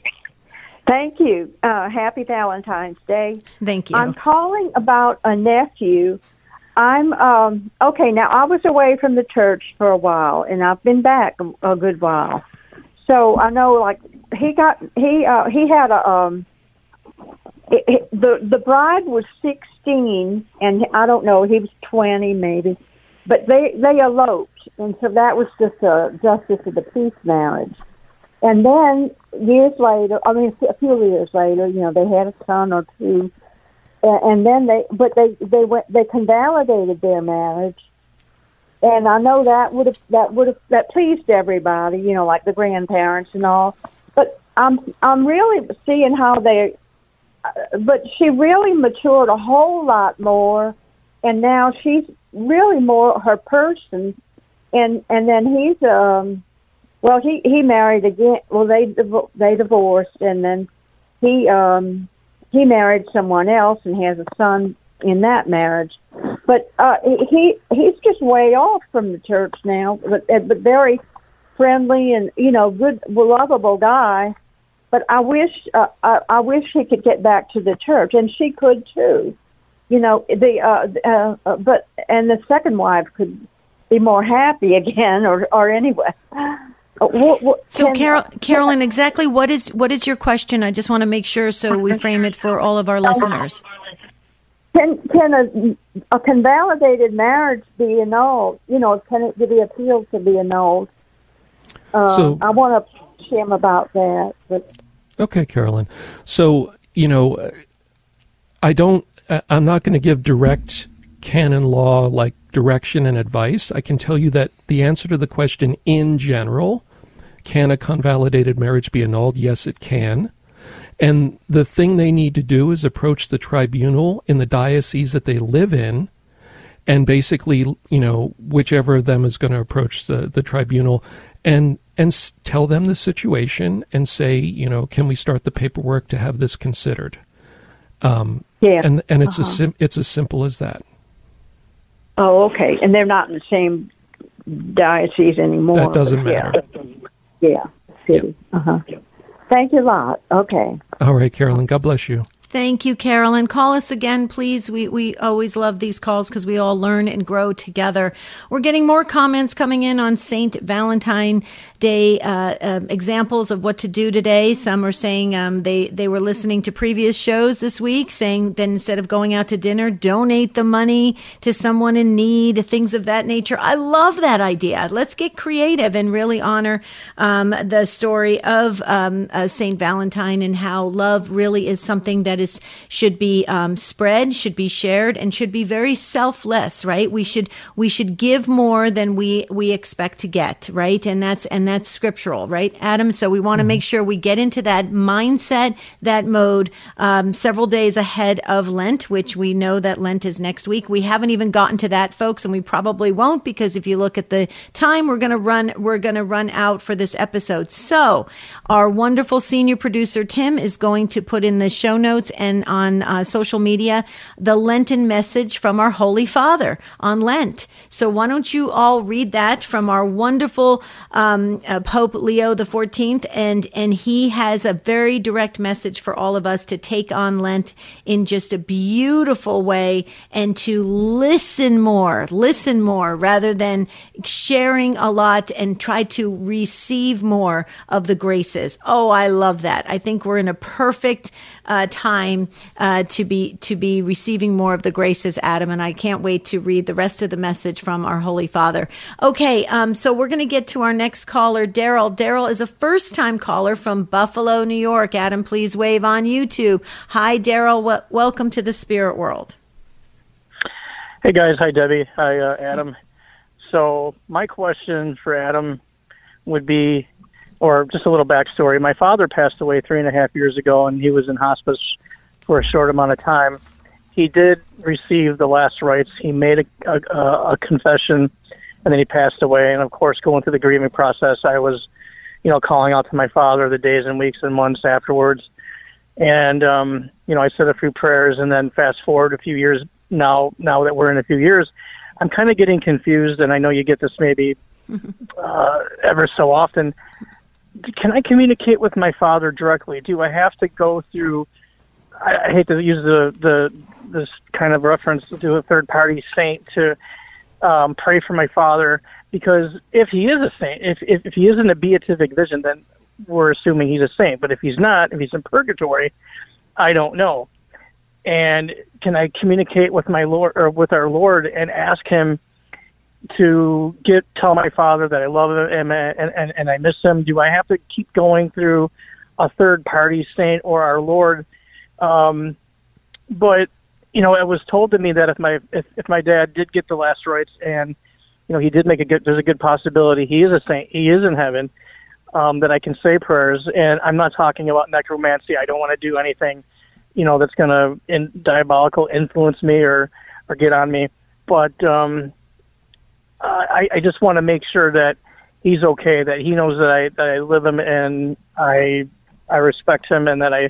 Thank you. Uh, happy Valentine's Day. Thank you. I'm calling about a nephew. I'm, um, okay, now I was away from the church for a while, and I've been back a, a good while. So I know, like, he got, he, uh, he had a, um, it, it, the, the bride was sixteen, and I don't know, he was twenty maybe, but they, they eloped, and so that was just a justice of the peace marriage. And then years later, I mean, a few years later, you know, they had a son or two, and then they, but they, they went, they convalidated their marriage, and I know that would have, that would have, that pleased everybody, you know, like the grandparents and all. But I'm, I'm really seeing how they, but she really matured a whole lot more, and now she's really more her person, and and then he's um. Well, he, he married again. Well, they they divorced, and then he um, he married someone else and has a son in that marriage. But uh, he he's just way off from the church now, but but very friendly and, you know, good, lovable guy. But I wish uh, I, I wish he could get back to the church, and she could too. You know, the uh, uh, but and the second wife could be more happy again, or or anyway. What, what, so, can, Carol, Carolyn, exactly what is what is your question? I just want to make sure so we frame it for all of our listeners. Can can a, a convalidated marriage be annulled? You know, can it be appealed to be annulled? Uh, so, I want to push him about that. But. Okay, Carolyn. So, you know, I don't. I'm not going to give direct canon law like direction and advice. I can tell you that the answer to the question in general, can a convalidated marriage be annulled? Yes, it can. And the thing they need to do is approach the tribunal in the diocese that they live in, and basically, you know, whichever of them is going to approach the, the tribunal and and s- tell them the situation and say, you know, can we start the paperwork to have this considered? Um, yeah. And and it's uh-huh. a sim- it's as simple as that. Oh, okay. And they're not in the same diocese anymore. That doesn't matter. Yeah. yeah. City. Yep. Uh-huh. Thank you a lot. Okay. All right, Carolyn. God bless you. Thank you, Carolyn. Call us again, please. We we always love these calls because we all learn and grow together. We're getting more comments coming in on Saint Valentine Day, uh, uh, examples of what to do today. Some are saying um, they, they were listening to previous shows this week, saying that instead of going out to dinner, donate the money to someone in need, things of that nature. I love that idea. Let's get creative and really honor um, the story of um, uh, Saint Valentine and how love really is something that is this should be um, spread, should be shared, and should be very selfless, right? We should we should give more than we we expect to get, right? And that's and that's scriptural, right, Adam? So we want to mm-hmm. make sure we get into that mindset, that mode, um, several days ahead of Lent, which we know that Lent is next week. We haven't even gotten to that, folks, and we probably won't, because if you look at the time, we're going to run we're going to run out for this episode. So our wonderful senior producer Tim is going to put in the show notes and on uh, social media the Lenten message from our Holy Father on Lent. So why don't you all read that from our wonderful um, uh, Pope Leo the fourteenth, and and he has a very direct message for all of us to take on Lent in just a beautiful way, and to listen more, listen more rather than sharing a lot, and try to receive more of the graces. Oh, I love that. I think we're in a perfect uh, time uh, to be to be receiving more of the graces, Adam, and I can't wait to read the rest of the message from our Holy Father. Okay, um, so we're going to get to our next caller, Daryl. Daryl is a first-time caller from Buffalo, New York. Adam, please wave on YouTube. Hi, Daryl. W- welcome to the Spirit World. Hey, guys. Hi, Debbie. Hi, uh, Adam. So my question for Adam would be, or just a little backstory. My father passed away three and a half years ago, and he was in hospice for a short amount of time. He did receive the last rites. He made a, a, a confession, and then he passed away. And, of course, going through the grieving process, I was, you know, calling out to my father the days and weeks and months afterwards. And, um, you know, I said a few prayers, and then fast forward a few years now, now that we're in a few years, I'm kind of getting confused, and I know you get this maybe uh, ever so often. Can I communicate with my father directly? Do I have to go through, I, I hate to use the, the this kind of reference to a third-party saint to um, pray for my father, because if he is a saint, if, if, if he is in a beatific vision, then we're assuming he's a saint. But if he's not, if he's in purgatory, I don't know. And can I communicate with my Lord, or with our Lord, and ask him to get tell my father that I love him and, and, and I miss him? Do I have to keep going through a third party saint or our Lord? Um, but you know, it was told to me that if my if, if my dad did get the last rites, and you know he did make a good, there's a good possibility he is a saint, he is in heaven, um, that I can say prayers. And I'm not talking about necromancy. I don't want to do anything, you know, that's going to in, diabolical influence me or, or get on me. But um, I, I just want to make sure that he's okay, that he knows that I that I live him and I I respect him, and that I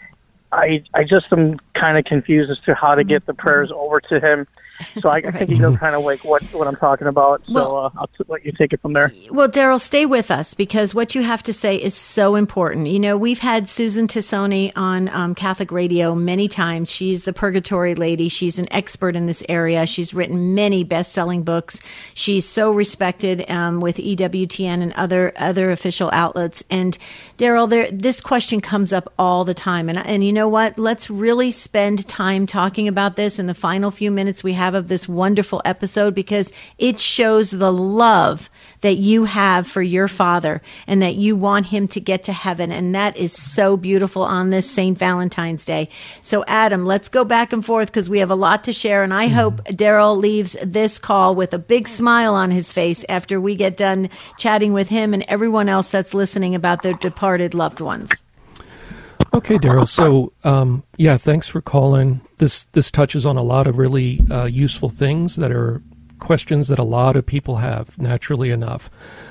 I I just am kind of confused as to how to get the prayers over to him. So I, right. I think you know kind of like what, what I'm talking about. So well, uh, I'll t- let you take it from there. Well, Daryl, stay with us, because what you have to say is so important. You know, we've had Susan Tassoni on um, Catholic radio many times. She's the purgatory lady. She's an expert in this area. She's written many best-selling books. She's so respected um, with E W T N and other other official outlets. And Daryl, there this question comes up all the time. And and you know what? Let's really spend time talking about this in the final few minutes we have of this wonderful episode, because it shows the love that you have for your father and that you want him to get to heaven. And that is so beautiful on this Saint Valentine's Day. So Adam, let's go back and forth, because we have a lot to share. And I mm. hope Daryl leaves this call with a big smile on his face after we get done chatting with him and everyone else that's listening about their departed loved ones. Okay, Daryl. So, um, yeah, thanks for calling. This this touches on a lot of really uh, useful things that are questions that a lot of people have, naturally enough.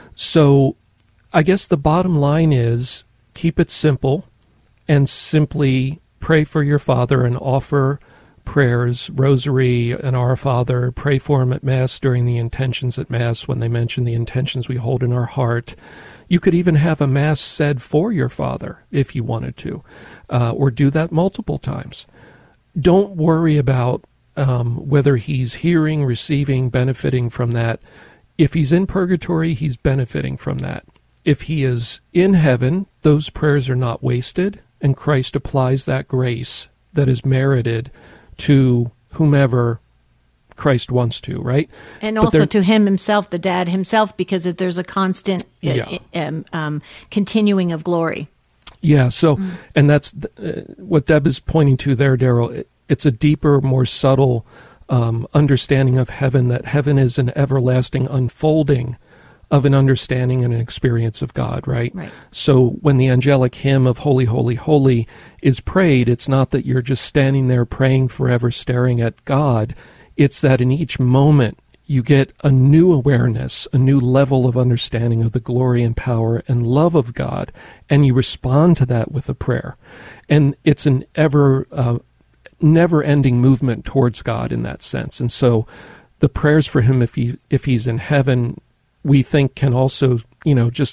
So I guess the bottom line is keep it simple and simply pray for your father and offer prayers, rosary, and Our Father. Pray for him at Mass during the intentions at Mass when they mention the intentions we hold in our heart. You could even have a Mass said for your father if you wanted to, uh, or do that multiple times. Don't worry about um, whether he's hearing, receiving, benefiting from that. If he's in purgatory, he's benefiting from that. If he is in heaven, those prayers are not wasted, and Christ applies that grace that is merited to whomever Christ wants to, right? And but also to him himself, the dad himself, because there's a constant yeah. uh, um, um, continuing of glory. Yeah. So, mm. and that's uh, what Deb is pointing to there, Daryl. It, it's a deeper, more subtle um, understanding of heaven, that heaven is an everlasting unfolding of an understanding and an experience of God, right? Right. So when the angelic hymn of Holy, Holy, Holy is prayed, it's not that you're just standing there praying forever, staring at God. It's that in each moment you get a new awareness, a new level of understanding of the glory and power and love of God, and you respond to that with a prayer. And it's an ever, uh, never-ending movement towards God in that sense. And so the prayers for him, if he if he's in heaven, we think can also, you know, just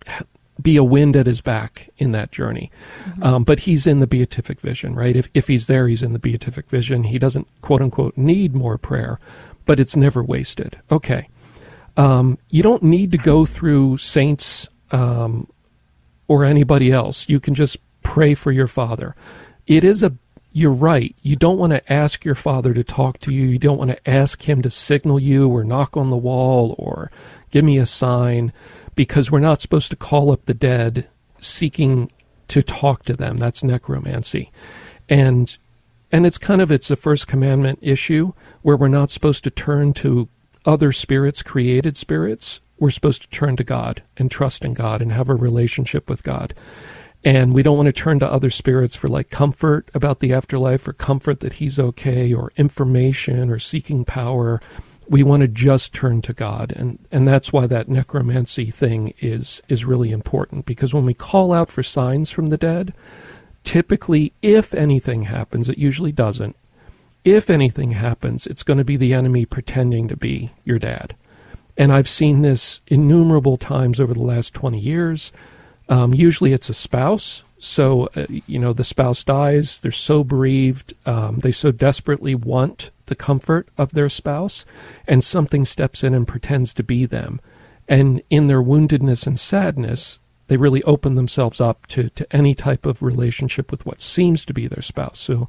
be a wind at his back in that journey. Mm-hmm. Um, but he's in the beatific vision, right? If if he's there, he's in the beatific vision. He doesn't, quote unquote, need more prayer, but it's never wasted. Okay. Um, you don't need to go through saints um, or anybody else. You can just pray for your father. It is a You're right. You don't want to ask your father to talk to you. You don't want to ask him to signal you or knock on the wall or give me a sign, because we're not supposed to call up the dead seeking to talk to them. That's necromancy. And and it's kind of, it's a first commandment issue where we're not supposed to turn to other spirits, created spirits. We're supposed to turn to God and trust in God and have a relationship with God. And we don't want to turn to other spirits for like comfort about the afterlife or comfort that he's okay or information or seeking power. We want to just turn to God. And, and that's why that necromancy thing is, is really important, because when we call out for signs from the dead, typically, if anything happens, it usually doesn't. If anything happens, it's going to be the enemy pretending to be your dad. And I've seen this innumerable times over the last twenty years. Um, usually it's a spouse. So, uh, you know, the spouse dies, they're so bereaved, um, they so desperately want the comfort of their spouse, and something steps in and pretends to be them. And in their woundedness and sadness, they really open themselves up to, to any type of relationship with what seems to be their spouse. So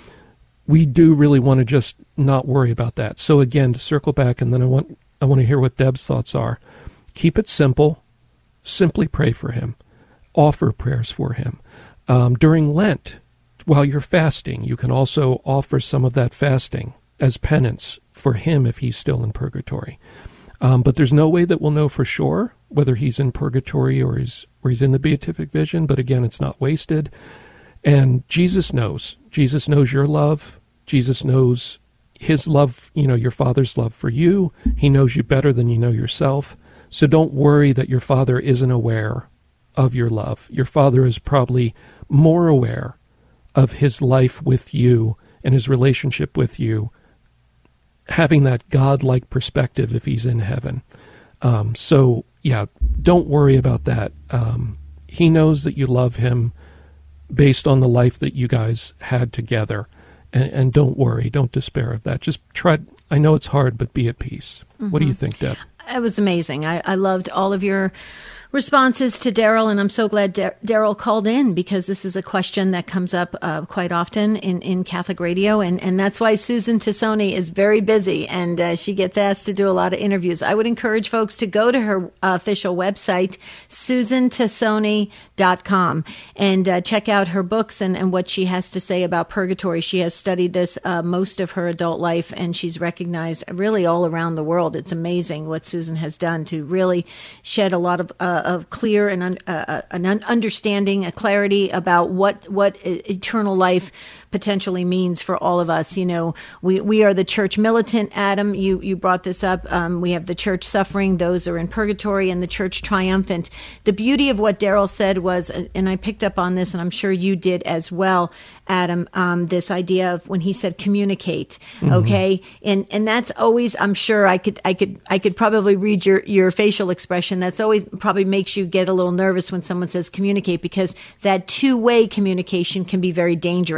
we do really want to just not worry about that. So again, to circle back, and then I want I want to hear what Deb's thoughts are. Keep it simple. Simply pray for him. Offer prayers for him. Um, during Lent, while you're fasting, you can also offer some of that fasting as penance for him if he's still in purgatory. Um, but there's no way that we'll know for sure whether he's in purgatory or he's, or he's in the beatific vision, but again, it's not wasted. And Jesus knows. Jesus knows your love. Jesus knows his love, you know, your Father's love for you. He knows you better than you know yourself. So don't worry that your Father isn't aware of your love. Your Father is probably more aware of his life with you and his relationship with you, having that God-like perspective if he's in heaven. Um, so, yeah, don't worry about that. Um, he knows that you love him based on the life that you guys had together. And, and don't worry, don't despair of that. Just try, I know it's hard, but be at peace. Mm-hmm. What do you think, Deb? It was amazing. I, I loved all of your responses to Daryl, and I'm so glad Daryl called in, because this is a question that comes up uh, quite often in, in Catholic radio, and, and that's why Susan Tassoni is very busy, and uh, she gets asked to do a lot of interviews. I would encourage folks to go to her uh, official website, susan tassoni dot com, and uh, check out her books and, and what she has to say about purgatory. She has studied this uh, most of her adult life, and she's recognized really all around the world. It's amazing what Susan has done to really shed a lot of uh, of clear and un, uh, an understanding, a clarity about what what eternal life potentially means for all of us. You know, we, we are the church militant, Adam. You you brought this up. Um, we have the church suffering; those are in purgatory, and the church triumphant. The beauty of what Daryl said was, and I picked up on this, and I'm sure you did as well, Adam. Um, this idea of when he said communicate, mm-hmm. okay, and and that's always, I'm sure I could I could I could probably read your your facial expression. That's always probably makes you get a little nervous when someone says communicate, because that two-way communication can be very dangerous, where the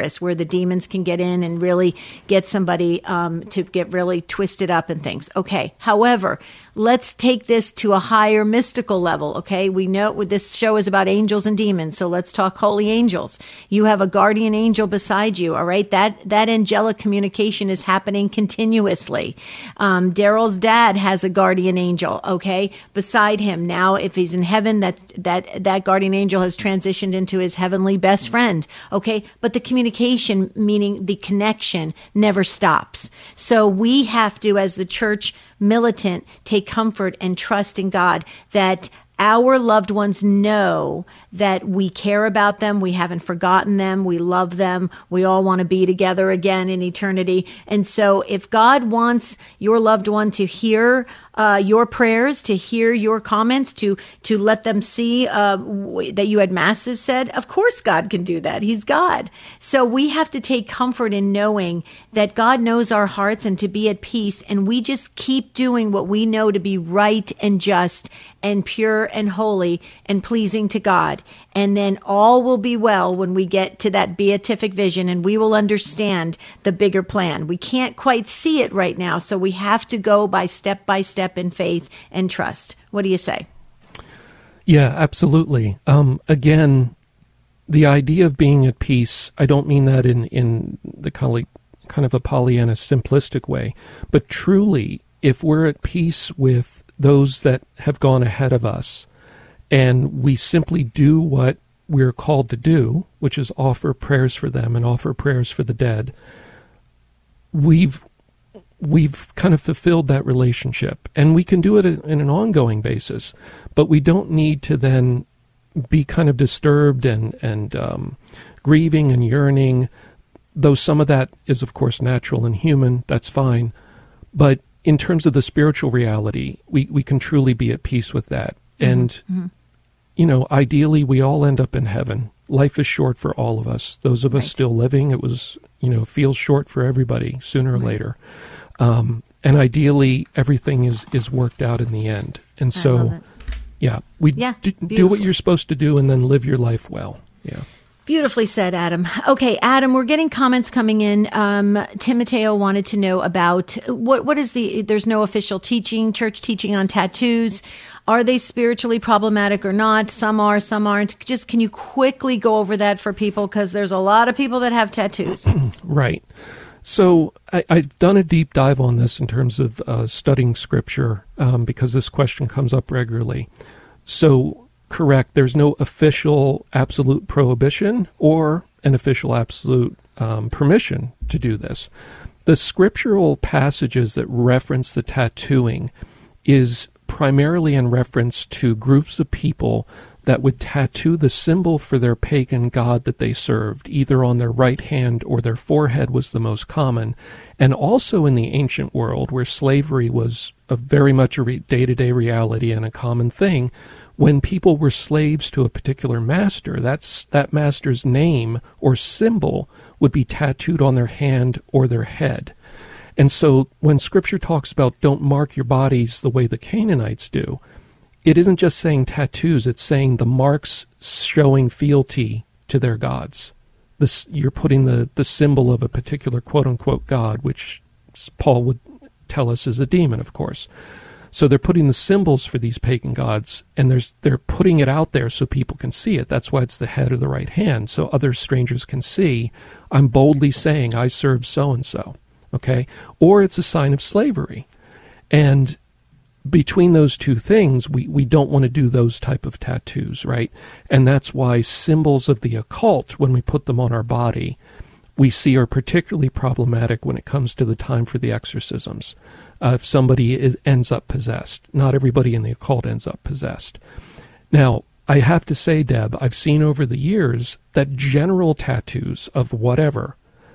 that demons can get in and really get somebody um, to get really twisted up and things. Okay. However, let's take this to a higher mystical level. Okay. We know this show is about angels and demons. So let's talk holy angels. You have a guardian angel beside you. All right. That, that angelic communication is happening continuously. Um, Daryl's dad has a guardian angel. Okay. Beside him. Now, if he's in heaven, that, that, that guardian angel has transitioned into his heavenly best friend. Okay. But the communication, meaning the connection, never stops. So we have to, as the church militant, take comfort and trust in God that our loved ones know that we care about them. We haven't forgotten them. We love them. We all want to be together again in eternity. And so if God wants your loved one to hear uh, your prayers, to hear your comments, to to let them see uh, w- that you had masses said, of course God can do that. He's God. So we have to take comfort in knowing that God knows our hearts and to be at peace. And we just keep doing what we know to be right and just and pure and holy and pleasing to God. And then all will be well when we get to that beatific vision and we will understand the bigger plan. We can't quite see it right now, so we have to go by step by step in faith and trust. What do you say? Yeah, absolutely. Um, again, the idea of being at peace, I don't mean that in, in the kind of, kind of a Pollyanna simplistic way, but truly, if we're at peace with those that have gone ahead of us, and we simply do what we're called to do, which is offer prayers for them and offer prayers for the dead, we've we've kind of fulfilled that relationship. And we can do it in an ongoing basis, but we don't need to then be kind of disturbed and, and um, grieving and yearning, though some of that is, of course, natural and human. That's fine. But in terms of the spiritual reality, we, we can truly be at peace with that. And, mm-hmm. you know, ideally, we all end up in heaven. Life is short for all of us. Those of us right. still living, it was, you know, feels short for everybody sooner or right. later. Um, and ideally, everything is, is worked out in the end. And so, yeah, we yeah, d- do what you're supposed to do and then live your life well. Yeah. Beautifully said, Adam. Okay, Adam, we're getting comments coming in. Um, Tim Mateo wanted to know about what what is the, there's no official teaching, church teaching on tattoos. Are they spiritually problematic or not? Some are, some aren't. Just can you quickly go over that for people? Because there's a lot of people that have tattoos. Right. So I, I've done a deep dive on this in terms of uh, studying scripture um, because this question comes up regularly. So correct, there's no official absolute prohibition or an official absolute um, permission to do this. The scriptural passages that reference the tattooing is primarily in reference to groups of people that would tattoo the symbol for their pagan god that they served, either on their right hand or their forehead was the most common. And also in the ancient world, where slavery was a very much a re- day-to-day reality and a common thing, when people were slaves to a particular master, that's that master's name or symbol would be tattooed on their hand or their head. And so when Scripture talks about don't mark your bodies the way the Canaanites do, it isn't just saying tattoos, it's saying the marks showing fealty to their gods. This, you're putting the, the symbol of a particular quote-unquote god, which Paul would tell us is a demon, of course. So they're putting the symbols for these pagan gods, and there's, they're putting it out there so people can see it. That's why it's the head or the right hand, so other strangers can see, I'm boldly saying I serve so-and-so, okay? Or it's a sign of slavery. And between those two things, we, we don't want to do those type of tattoos, right? And that's why symbols of the occult, when we put them on our body, we see are particularly problematic when it comes to the time for the exorcisms. Uh, if somebody is, ends up possessed. Not everybody in the occult ends up possessed. Now, I have to say, Deb, I've seen over the years that general tattoos of whatever,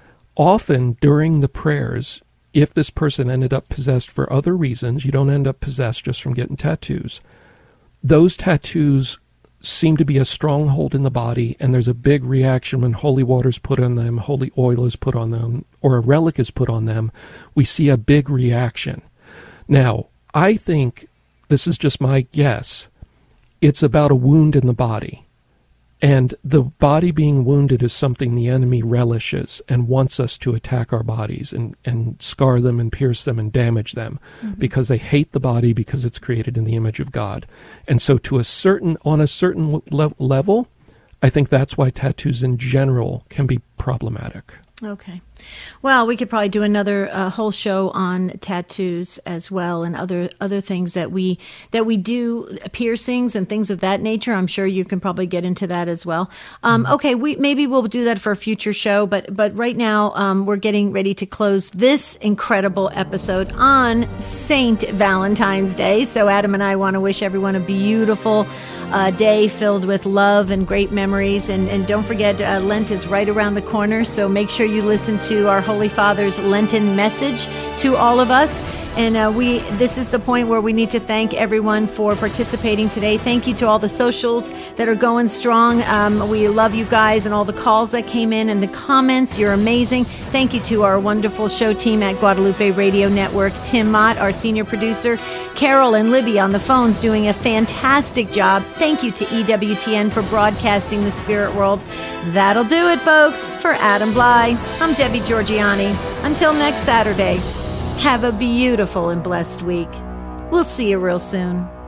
often during the prayers, if this person ended up possessed for other reasons, you don't end up possessed just from getting tattoos, those tattoos seem to be a stronghold in the body, and there's a big reaction when holy water is put on them, holy oil is put on them, or a relic is put on them. We see a big reaction. Now, I think, this is just my guess, it's about a wound in the body. And the body being wounded is something the enemy relishes and wants us to attack our bodies and, and scar them and pierce them and damage them mm-hmm. because they hate the body because it's created in the image of God. And so to a certain, on a certain le- level, I think that's why tattoos in general can be problematic. Okay. Well, we could probably do another uh, whole show on tattoos as well, and other other things that we that we do, piercings and things of that nature. I'm sure you can probably get into that as well. Um, mm-hmm. Okay, we maybe we'll do that for a future show, but but right now um, we're getting ready to close this incredible episode on Saint Valentine's Day. So Adam and I want to wish everyone a beautiful uh, day filled with love and great memories. And and don't forget, uh, Lent is right around the corner. So make sure you listen to our Holy Father's Lenten message to all of us. And uh, we this is the point where we need to thank everyone for participating today. Thank you to all the socials that are going strong. Um, we love you guys and all the calls that came in and the comments. You're amazing. Thank you to our wonderful show team at Guadalupe Radio Network. Tim Mott, our senior producer. Carol and Libby on the phones doing a fantastic job. Thank you to E W T N for broadcasting the spirit world. That'll do it, folks. For Adam Bly, I'm Debbie Georgianni. Until next Saturday, have a beautiful and blessed week. We'll see you real soon.